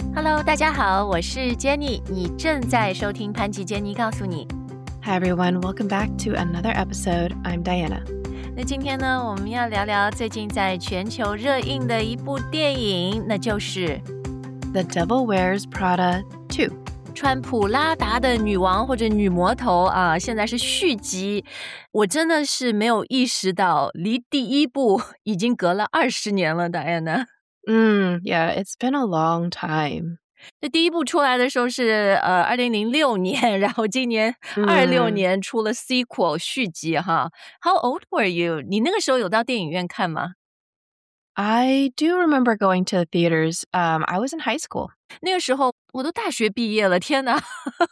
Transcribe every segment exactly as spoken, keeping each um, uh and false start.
Hello， 大家好，我是 Jenny， 你正在收听潘吉 Jenny 告诉你。 Hi everyone, welcome back to another episode. I'm Diana. 那今天呢，我们要聊聊最近在全球热映的一部电影，那就是 The Devil Wears Prada two。 穿普拉达的女王或者女魔头啊，现在是续集。我真的是没有意识到，离第一部已经隔了二十年了 ，Diana。 Mm, yeah, it's been a long time. 这第一部出来的时候是呃二零零六年，然后今年二六嗯年出了 sequel 续集哈。How old were you？ 你那个时候有到电影院看吗？ I do remember going to the theaters. Um, I was in high school. 那个时候我都大学毕业了，天哪！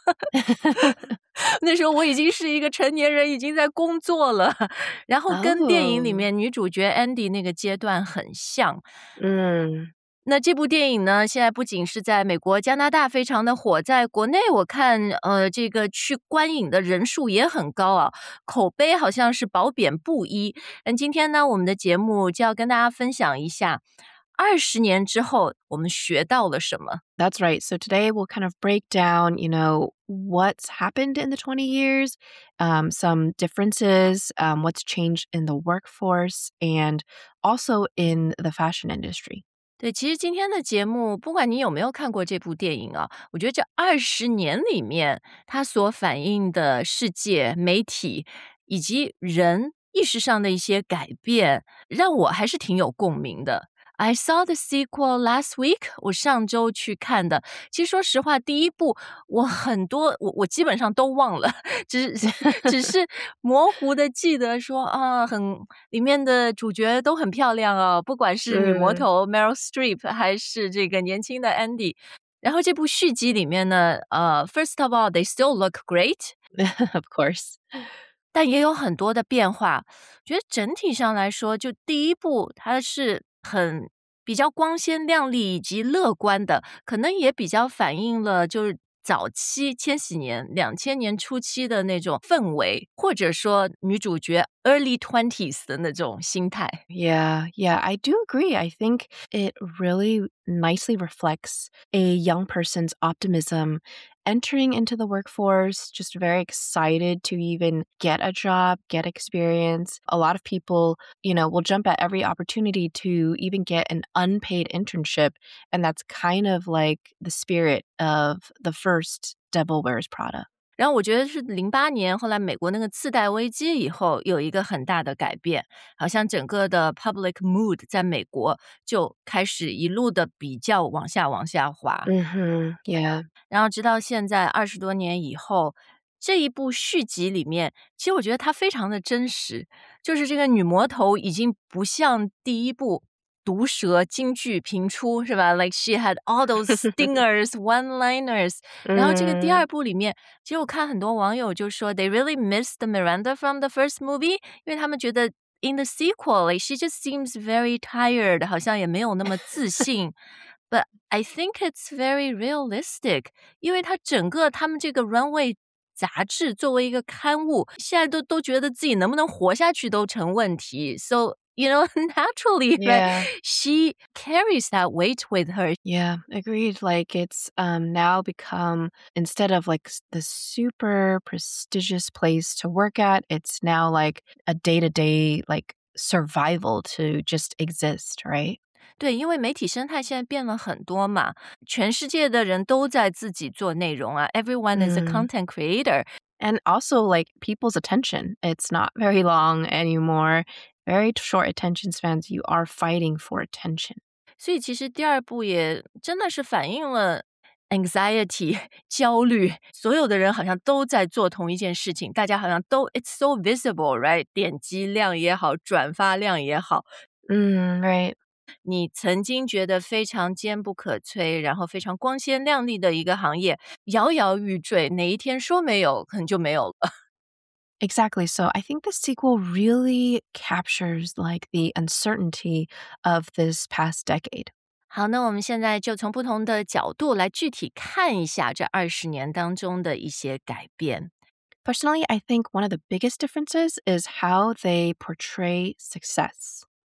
那时候我已经是一个成年人，已经在工作了，然后跟电影里 Oh. 面女主角 Andy 那个阶段很像。 嗯那这部电影呢，现在不仅是在美国、加拿大非常的火，在国内我看呃这个去观影的人数也很高啊，口碑好像是褒贬不一。那今天呢，我们的节目就要跟大家分享一下二十年之后我们学到了什么。 That's right. So today we'll kind of break down, you know, what's happened in the twenty years, um, some differences, um, what's changed in the workforce, and also in the fashion industry. 对，其实今天的节目，不管你有没有看过这部电影啊，我觉得这二十年里面，它所反映的世界、媒体以及人意识上的一些改变，让我还是挺有共鸣的。I saw the sequel last week， 我上周去看的。其实说实话，第一部我很多我我基本上都忘了，只是只是模糊的记得说啊，很里面的主角都很漂亮啊，不管是女魔头 Meryl Streep 还是这个年轻的 Andy。然后这部续集里面呢，呃，first of all they still look great， Of course. 但也有很多的变化。觉得整体上来说，就第一部它是很比较光鲜亮丽以及乐观的，可能也比较反映了就是早期千禧年、两千年初期的那种氛围，或者说女主角 early twenties 的那种心态。 Yeah, yeah, I do agree. I think it really nicely reflects a young person's optimism entering into the workforce, just very excited to even get a job, get experience. A lot of people, you know, will jump at every opportunity to even get an unpaid internship. And that's kind of like the spirit of the first Devil Wears Prada. 然后我觉得是零八年，后来美国那个次贷危机以后，有一个很大的改变，好像整个的 public mood 在美国就开始一路的比较往下往下滑。 Mm-hmm. Yeah. 然后直到现在二十多年以后，这一部续集里面，其实我觉得它非常的真实，就是这个女魔头已经不像第一部毒舌金句频出，是吧？ Like she had all those stingers, one-liners。 然后这个第二部里面，其实我看很多网友就说 they really missed the Miranda from the first movie， 因为他们觉得 in the sequel like, she just seems very tired， 好像也没有那么自信。But I think it's very realistic， 因为它整个他们这个 runway 杂志作为一个刊物，现在都都觉得自己能不能活下去都成问题。So you know, naturally, Yeah. right? She carries that weight with her. Yeah, agreed. Like it's um now become, instead of like s- the super prestigious place to work at, it's now like a day-to-day like survival to just exist, right? 对，因为媒体生态现在变了很多嘛，全世界的人都在自己做内容啊。Everyone is a 嗯 content creator. And also like people's attention. It's not very long anymore. Very short attention spans. You are fighting for attention. 所以其实第二部也真的是反映了 anxiety 焦虑，所有的人好像都在做同一件事情，大家好像都 it's so visible, right？ 点击量也好，转发量也好， Mm, right. 你曾经觉得非常坚不可摧，然后非常光鲜亮丽的一个行业，摇摇欲坠，哪一天说没有，可能就没有了。 Exactly. So I think the sequel really captures like the uncertainty of this past decade. 好，那我们现在就从不同的角度来具体看一下这二十年当中的一些改变。 Personally, I think one of the biggest differences is how they portray success.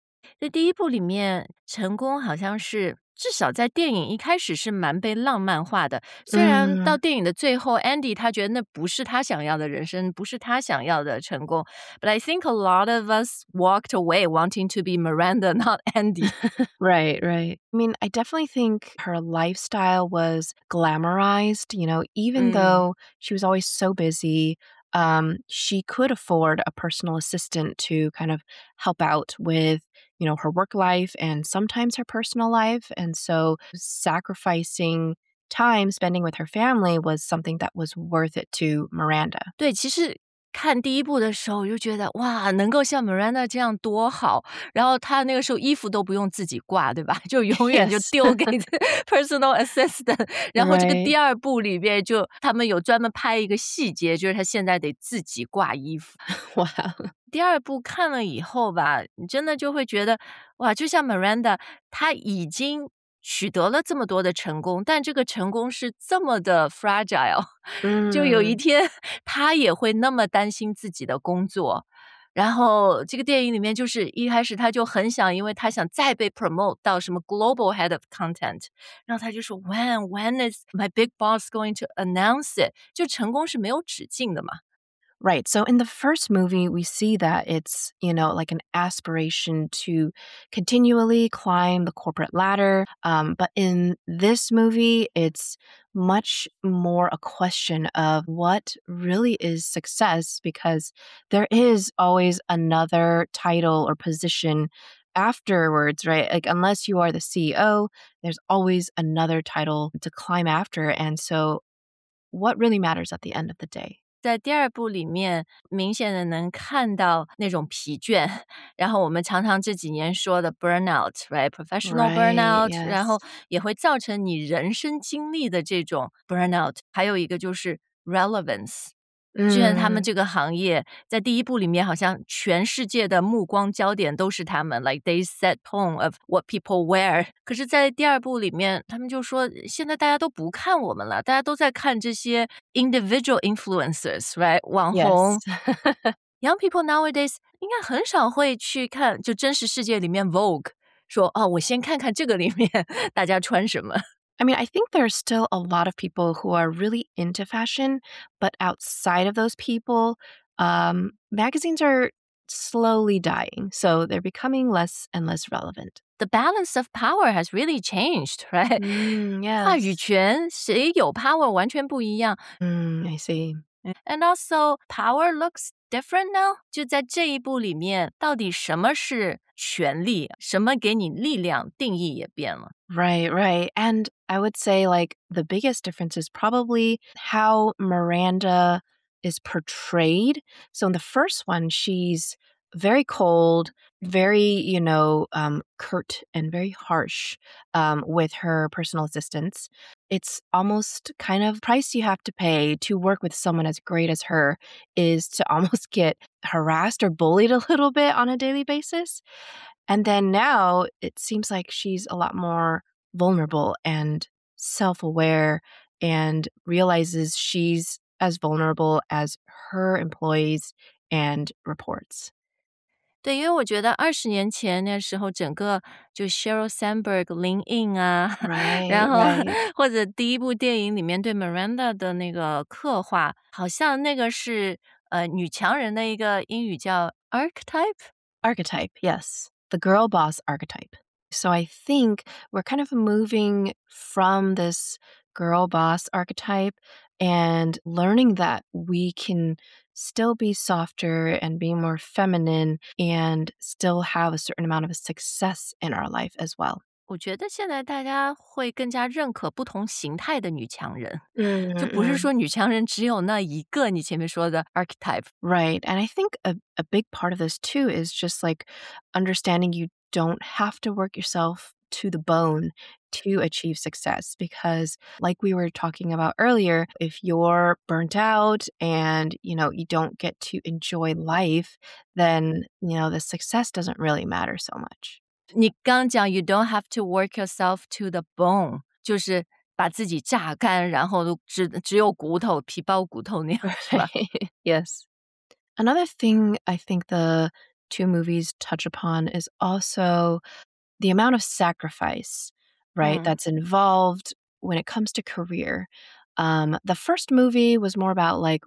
在第一部里面，成功好像是至少在电影一开始是蛮被浪漫化的。虽然到嗯。 电影的最后，Andy 他觉得那不是他想要的人生，不是他想要的成功。But I think a lot of us walked away wanting to be Miranda, not Andy. Right, right. I mean, I definitely think her lifestyle was glamorized, you know, even 嗯， though she was always so busy, um, she could afford a personal assistant to kind of help out with, you know, her work life and sometimes her personal life. And so sacrificing time spending with her family was something that was worth it to Miranda. 对，其实看第一部的时候，我就觉得哇，能够像 Miranda 这样多好。然后她那个时候衣服都不用自己挂，对吧？就永远就 Yes. 丢给 personal assistant。然后这个 Right. 第二部里边就他们有专门拍一个细节，就是她现在得自己挂衣服。 Wow. 第二部看了以后吧，你真的就会觉得，哇，就像 Miranda，她已经取得了这么多的成功，但这个成功是这么的 fragile，就有一 Mm. 天她也会那么担心自己的工作。然后这个电影里面就是一开始她就很想，因为她想再被 promote 到什么 global head of content，然后她就说 when when is my big boss going to announce it？ 就成功是没有止境的嘛。 Right. So in the first movie, we see that it's, you know, like an aspiration to continually climb the corporate ladder. Um, but in this movie, it's much more a question of what really is success because there is always another title or position afterwards, right? Like, unless you are the C E O, there's always another title to climb after. And so, what really matters at the end of the day? 在第二部里面，明显的能看到那种疲倦，然后我们常常这几年说的 burnout，right？professional Right. burnout，然 Yes. 后也会造成你人生经历的这种 burnout。还有一个就是 relevance。就像他们 Mm. 这个行业，在第一部里面好像全世界的目光焦点都是他们 like they set tone of what people wear。可是在第二部里面，他们就说现在大家都不看我们了，大家都在看这些 individual influencers, right？ 网 Yes. 红。Young people nowadays 应该很少会去看就真实世界里面 Vogue， 说哦，我先看看这个里面大家穿什么。 I mean, I think there's still a lot of people who are really into fashion, but outside of those people, um, magazines are slowly dying. So they're becoming less and less relevant. The balance of power has really changed, right? Mm, 话语 yes. 权谁有 power 完全不一样。 Mm, I see. And also power looks different now。就在这一步里面，到底什么是权力，什么给你力量，定义也变了。 Right, right. And I would say, like, the biggest difference is probably how Miranda is portrayed. So in the first one, she's very cold, very, you know, um, curt and very harsh um, with her personal assistants. It's almost kind of price you have to pay to work with someone as great as her is to almost get harassed or bullied a little bit on a daily basis. And then now it seems like she's a lot more vulnerable and self aware and realizes she's as vulnerable as her employees and reports. 对，因为我觉得二十年前那时候，整个就 Sheryl Sandberg 林印啊，然 Right, 后 right. 或者第一部电影里面对 Miranda 的那个刻画，好像那个是呃女强人的一个英语叫 archetype。 Archetype, yes. The girl boss archetype. So I think we're kind of moving from this girl boss archetype and learning that we can still be softer and be more feminine and still have a certain amount of success in our life as well. 我觉得现在大家会更加认可不同形态的女强人，就不是 Mm-mm. 说女强人只有那一个你前面说的 archetype。 Right. And I think a, a big part of this too is just like understanding you don't have to work yourself to the bone to achieve success because like we were talking about earlier, if you're burnt out and you know you don't get to enjoy life, then you know the success doesn't really matter so much. 你刚讲 you don't have to work yourself to the bone，就是把自己榨干，然后只只有骨头，皮包骨头那样，是吧？ Yes. Another thing I think the two movies touch upon is also the amount of sacrifice, right, 嗯。 that's involved when it comes to career. Um, the first movie was more about, like,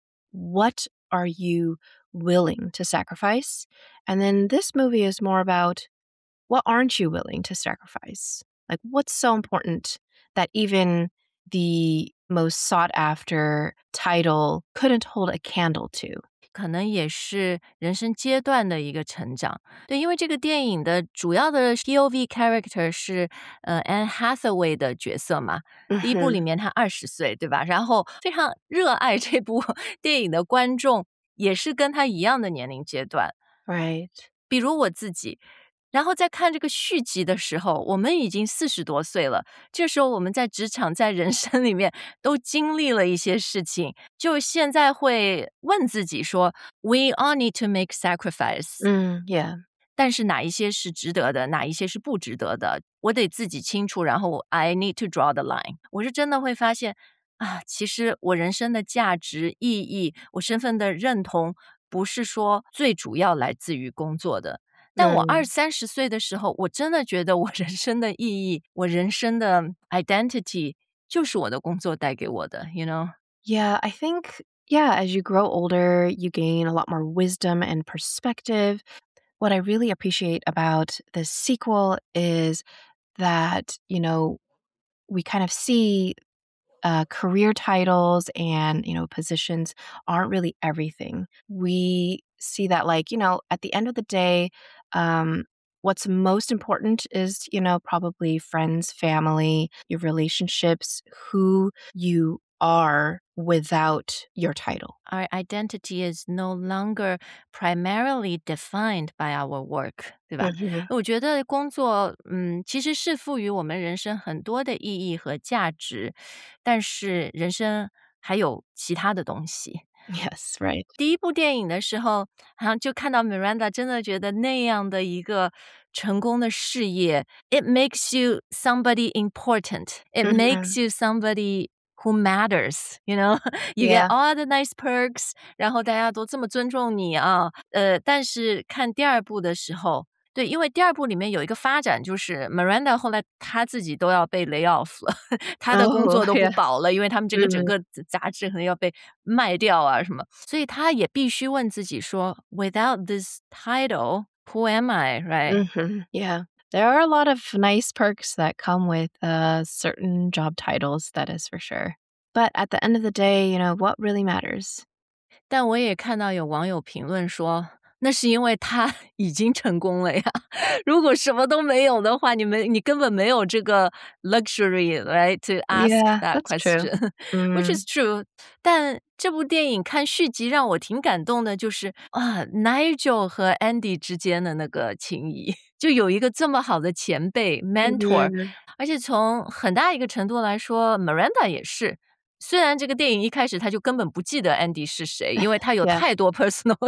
what are you willing to sacrifice? And then this movie is more about what aren't you willing to sacrifice? Like, what's so important that even the most sought after title couldn't hold a candle to? 可能也是人生阶段的一个成长。对，因为这个电影的主要的 P O V character 是呃 Anne Hathaway 的角色嘛，第一部里 Mhm. 面她二十岁，对吧？然后非常热爱这部电影的观众也是跟她一样的年龄阶段， Right. 比如我自己。然后在看这个续集的时候，我们已经四十多岁了，这时候我们在职场在人生里面都经历了一些事情，就现在会问自己说 We all need to make sacrifice， Mm, yeah. 但是哪一些是值得的，哪一些是不值得的，我得自己清楚，然后 I need to draw the line。 我是真的会发现啊，其实我人生的价值意义，我身份的认同不是说最主要来自于工作的。但我二 Mm. 三十岁的时候，我真的觉得我人生的意义，我人生的 identity 就是我的工作带给我的 you know Yeah, I think, yeah, as you grow older, you gain a lot more wisdom and perspective. What I really appreciate about this sequel is that, you know, we kind of see uh, career titles and, you know, positions aren't really everything. We see that, like, you know, at the end of the day, um, what's most important is, you know, probably friends, family, your relationships, who you are without your title. Our identity is no longer primarily defined by our work， 对吧？ Mhm. 我觉得工作，嗯，其实是赋予我们人生很多的意义和价值，但是人生还有其他的东西。 Yes, right. 第一部电影的时候，好像就看到 Miranda 真的觉得那样的一个成功的事业 It makes you somebody important. It makes Mhm. you somebody who matters, you know? You get Yeah. all the nice perks, 然后大家都这么尊重你啊。呃，但是看第二部的时候，对，因为第二部里面有一个发展，就是 Miranda 后来她自己都要被 lay off 了，她的工 Oh, 作都不 yeah. 保了，因为他们这个整 Mhm. 个杂志可能要被卖掉啊什么，所以她也必须问自己说 Without this title, who am I, right? Mhm. Yeah. There are a lot of nice perks that come with uh, certain job titles, that is for sure. But at the end of the day, you know, what really matters? 但我也看到有网友评论说，那是因为他已经成功了呀。如果什么都没有的话，你们你根本没有这个 luxury, right, to ask Yeah, that that's true. question, which Mm. is true. 但这部电影看续集让我挺感动的，就是啊 Nigel 和 Andy 之间的那个情谊，就有一个这么好的前辈 mentor， Mhm. 而且从很大一个程度来说 Miranda 也是。虽然这个电影一开始他就根本不记得 Andy 是谁，因为他有 Yeah. 太多 personal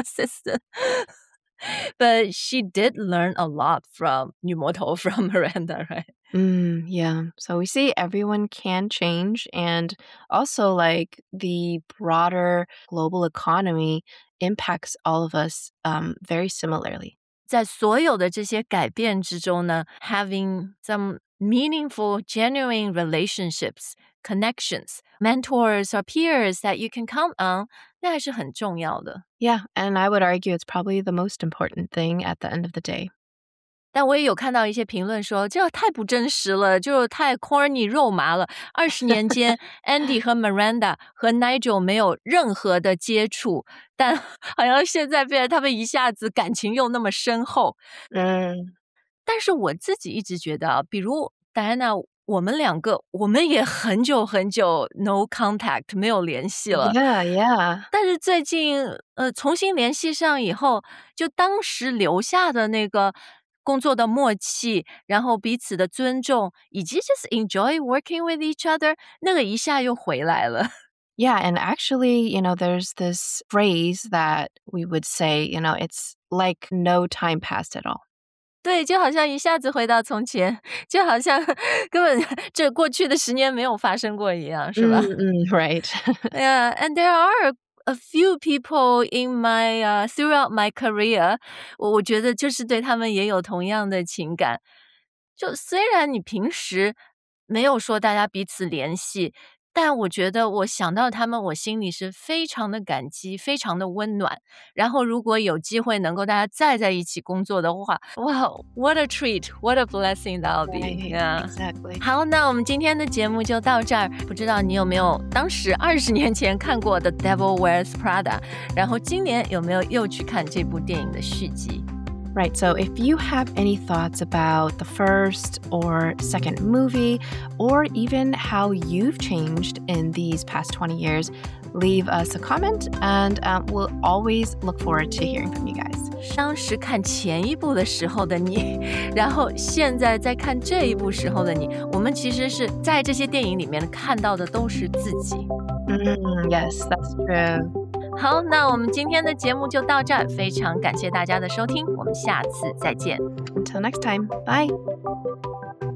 assistant。But she did learn a lot from 女魔头 from Miranda, right? Mm, yeah. So we see everyone can change, and also, like, the broader global economy impacts all of us um, very similarly. 在所有的这些改变之中呢 having some meaningful, genuine relationships, connections, mentors or peers that you can count on, 那还是很重要的。 Yeah, and I would argue it's probably the most important thing at the end of the day. 但我也有看到一些评论说，这太不真实了，就太 corny 肉麻了。二十年间，Andy 和 Miranda 和 Nigel 没有任何的接触，但好像现在变得他们一下子感情又那么深厚。 Mm. 但是我自己一直觉得啊，比如 Diana，我们两个，我们也很久很久 no contact 没有联系了。 Yeah, yeah. 但是最近呃重新联系上以后，就当时留下的那个工作的默契，然后彼此的尊重，以及 just enjoy working with each other， 那个一下又回来了。 Yeah, and actually, you know, there's this phrase that we would say, you know, it's like no time passed at all. 对，就好像一下子回到从前，就好像根本这过去的十年没有发生过一样，是吧？ Mm-mm, right. Yeah, and there are a few people in my、uh, throughout my career， 我我觉得就是对他们也有同样的情感。就虽然你平时没有说大家彼此联系，但我觉得我想到他们，我心里是非常的感激，非常的温暖。然后如果有机会能够大家再在一起工作的话，哇 what a treat, what a blessing that'll be. Right, Yeah. exactly. 好，那我们今天的节目就到这儿。不知道你有没有当时二十年前看过的《The Devil Wears Prada》，然后今年有没有又去看这部电影的续集 ？Right, so if you have any thoughts about the first or second movie, or even how you've changed in these past twenty years, leave us a comment, and um, we'll always look forward to hearing from you guys. 当时看前一部的时候的你，然后现在在看这一部时候的你，我们其实是在这些电影里面看到的都是自己。 Mm, yes, that's true. 好，那我们今天的节目就到这儿，非常感谢大家的收听，我们下次再见。 Until next time, bye.